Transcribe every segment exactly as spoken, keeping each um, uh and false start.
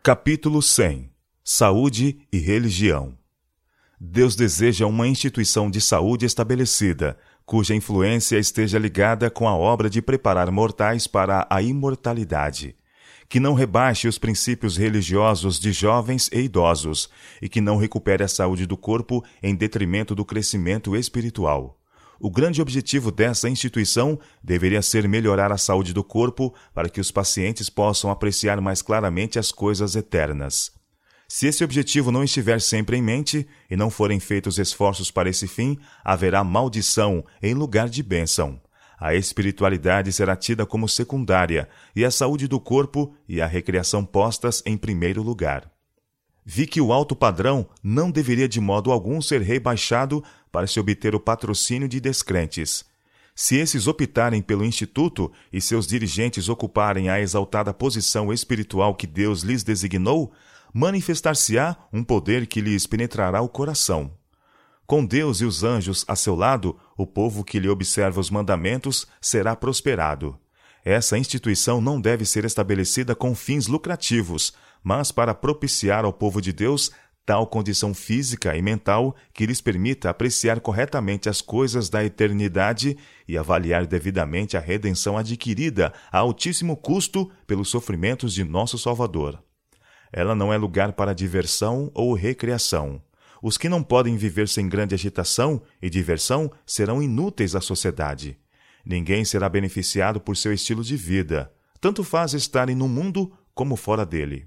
Capítulo cem. Saúde e religião. Deus deseja uma instituição de saúde estabelecida, cuja influência esteja ligada com a obra de preparar mortais para a imortalidade, que não rebaixe os princípios religiosos de jovens e idosos, e que não recupere a saúde do corpo em detrimento do crescimento espiritual. O grande objetivo dessa instituição deveria ser melhorar a saúde do corpo para que os pacientes possam apreciar mais claramente as coisas eternas. Se esse objetivo não estiver sempre em mente e não forem feitos esforços para esse fim, haverá maldição em lugar de bênção. A espiritualidade será tida como secundária e a saúde do corpo e a recreação postas em primeiro lugar. Vi que o alto padrão não deveria de modo algum ser rebaixado para se obter o patrocínio de descrentes. Se esses optarem pelo Instituto e seus dirigentes ocuparem a exaltada posição espiritual que Deus lhes designou, manifestar-se-á um poder que lhes penetrará o coração. Com Deus e os anjos a seu lado, o povo que lhe observa os mandamentos será prosperado. Essa instituição não deve ser estabelecida com fins lucrativos, mas para propiciar ao povo de Deus tal condição física e mental que lhes permita apreciar corretamente as coisas da eternidade e avaliar devidamente a redenção adquirida a altíssimo custo pelos sofrimentos de nosso Salvador. Ela não é lugar para diversão ou recreação. Os que não podem viver sem grande agitação e diversão serão inúteis à sociedade. Ninguém será beneficiado por seu estilo de vida. Tanto faz estarem no mundo como fora dele.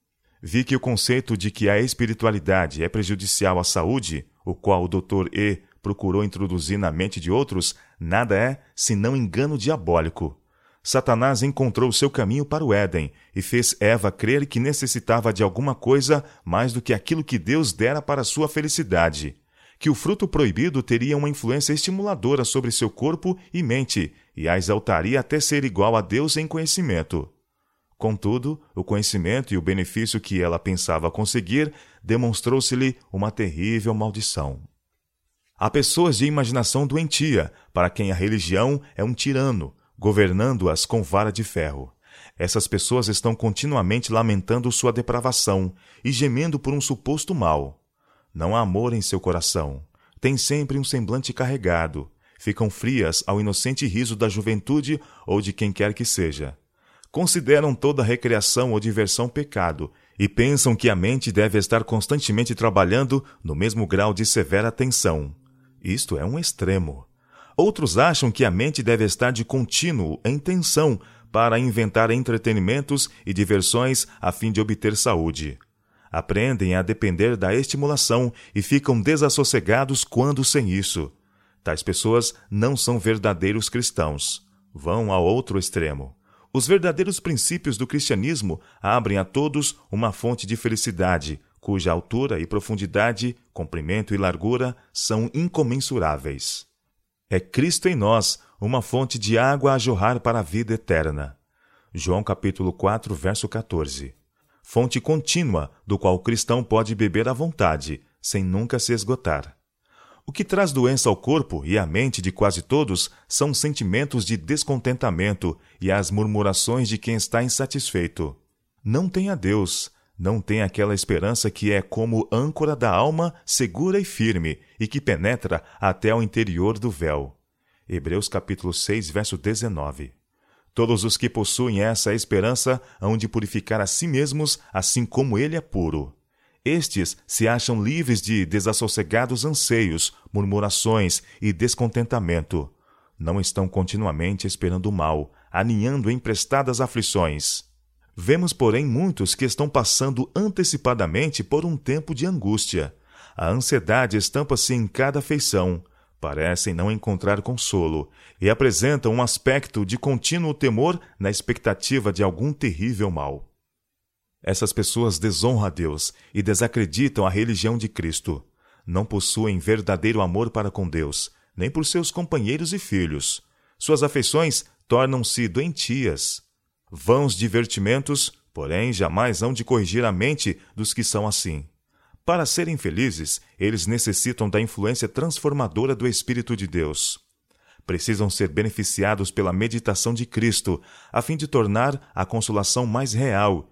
Vi que o conceito de que a espiritualidade é prejudicial à saúde, o qual o doutor E procurou introduzir na mente de outros, nada é senão engano diabólico. Satanás encontrou seu caminho para o Éden e fez Eva crer que necessitava de alguma coisa mais do que aquilo que Deus dera para sua felicidade, que o fruto proibido teria uma influência estimuladora sobre seu corpo e mente e a exaltaria até ser igual a Deus em conhecimento. Contudo, o conhecimento e o benefício que ela pensava conseguir demonstrou-se-lhe uma terrível maldição. Há pessoas de imaginação doentia, para quem a religião é um tirano, governando-as com vara de ferro. Essas pessoas estão continuamente lamentando sua depravação e gemendo por um suposto mal. Não há amor em seu coração. Têm sempre um semblante carregado. Ficam frias ao inocente riso da juventude ou de quem quer que seja. Consideram toda recreação ou diversão pecado e pensam que a mente deve estar constantemente trabalhando no mesmo grau de severa tensão. Isto é um extremo. Outros acham que a mente deve estar de contínuo em tensão para inventar entretenimentos e diversões a fim de obter saúde. Aprendem a depender da estimulação e ficam desassossegados quando sem isso. Tais pessoas não são verdadeiros cristãos. Vão ao outro extremo. Os verdadeiros princípios do cristianismo abrem a todos uma fonte de felicidade, cuja altura e profundidade, comprimento e largura são incomensuráveis. É Cristo em nós, uma fonte de água a jorrar para a vida eterna. João capítulo quatro, verso quatorze. Fonte contínua, do qual o cristão pode beber à vontade, sem nunca se esgotar. O que traz doença ao corpo e à mente de quase todos são sentimentos de descontentamento e as murmurações de quem está insatisfeito. Não tem a Deus, não tem aquela esperança que é como âncora da alma, segura e firme, e que penetra até ao interior do véu. Hebreus capítulo seis, verso dezenove. Todos os que possuem essa esperança hão de purificar a si mesmos, assim como ele é puro. Estes se acham livres de desassossegados anseios, murmurações e descontentamento. Não estão continuamente esperando o mal, aninhando emprestadas aflições. Vemos, porém, muitos que estão passando antecipadamente por um tempo de angústia. A ansiedade estampa-se em cada feição, parecem não encontrar consolo e apresentam um aspecto de contínuo temor na expectativa de algum terrível mal. Essas pessoas desonram a Deus e desacreditam a religião de Cristo. Não possuem verdadeiro amor para com Deus, nem por seus companheiros e filhos. Suas afeições tornam-se doentias. Vãos divertimentos, porém, jamais hão de corrigir a mente dos que são assim. Para serem felizes, eles necessitam da influência transformadora do Espírito de Deus. Precisam ser beneficiados pela meditação de Cristo, a fim de tornar a consolação mais real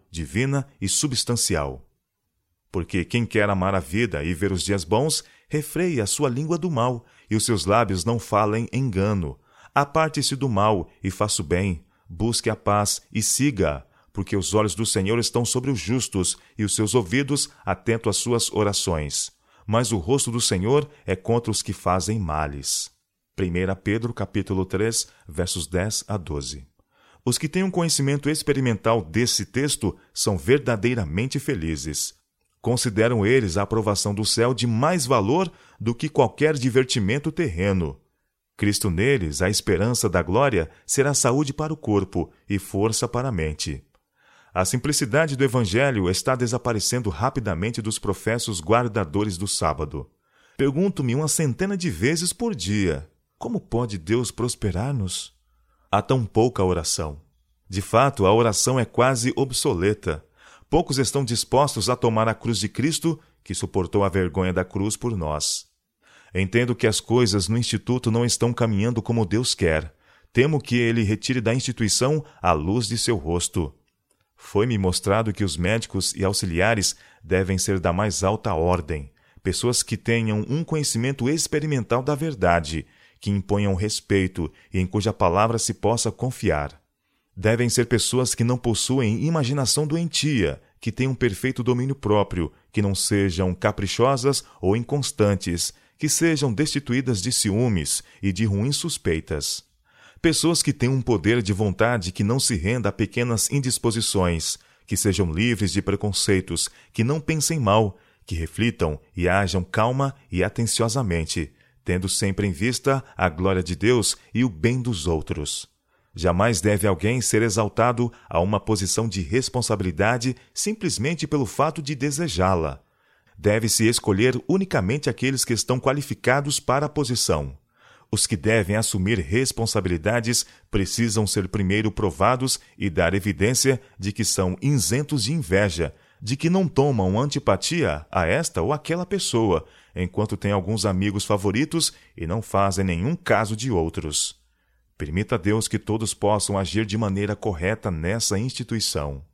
divina e substancial. Porque quem quer amar a vida e ver os dias bons, refreie a sua língua do mal, e os seus lábios não falem engano. Aparte-se do mal e faça o bem, busque a paz e siga, porque os olhos do Senhor estão sobre os justos e os seus ouvidos atentos às suas orações. Mas o rosto do Senhor é contra os que fazem males. primeira Pedro, capítulo três, versos dez a doze. Os que têm um conhecimento experimental desse texto são verdadeiramente felizes. Consideram eles a aprovação do céu de mais valor do que qualquer divertimento terreno. Cristo neles, a esperança da glória, será saúde para o corpo e força para a mente. A simplicidade do Evangelho está desaparecendo rapidamente dos professos guardadores do sábado. Pergunto-me uma centena de vezes por dia: como pode Deus prosperar-nos? Há tão pouca oração. De fato, a oração é quase obsoleta. Poucos estão dispostos a tomar a cruz de Cristo, que suportou a vergonha da cruz por nós. Entendo que as coisas no Instituto não estão caminhando como Deus quer. Temo que Ele retire da instituição a luz de seu rosto. Foi-me mostrado que os médicos e auxiliares devem ser da mais alta ordem, pessoas que tenham um conhecimento experimental da verdade, que imponham respeito e em cuja palavra se possa confiar. Devem ser pessoas que não possuem imaginação doentia, que tenham perfeito domínio próprio, que não sejam caprichosas ou inconstantes, que sejam destituídas de ciúmes e de ruins suspeitas. Pessoas que tenham um poder de vontade que não se renda a pequenas indisposições, que sejam livres de preconceitos, que não pensem mal, que reflitam e ajam calma e atenciosamente, tendo sempre em vista a glória de Deus e o bem dos outros. Jamais deve alguém ser exaltado a uma posição de responsabilidade simplesmente pelo fato de desejá-la. Deve-se escolher unicamente aqueles que estão qualificados para a posição. Os que devem assumir responsabilidades precisam ser primeiro provados e dar evidência de que são isentos de inveja, de que não tomam antipatia a esta ou aquela pessoa, enquanto têm alguns amigos favoritos e não fazem nenhum caso de outros. Permita a Deus que todos possam agir de maneira correta nessa instituição.